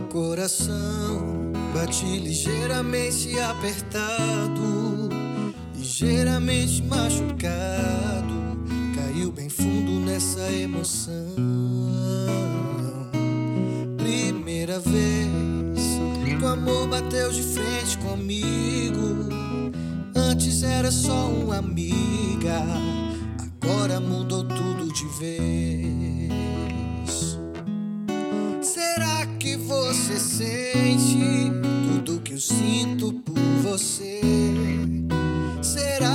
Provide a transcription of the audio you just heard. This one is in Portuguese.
Coração bate ligeiramente apertado, ligeiramente machucado, caiu bem fundo nessa emoção. Primeira vez que o amor bateu de frente comigo, antes era só uma amiga, agora mudou tudo de vez. Será que você sente tudo que eu sinto por você? Será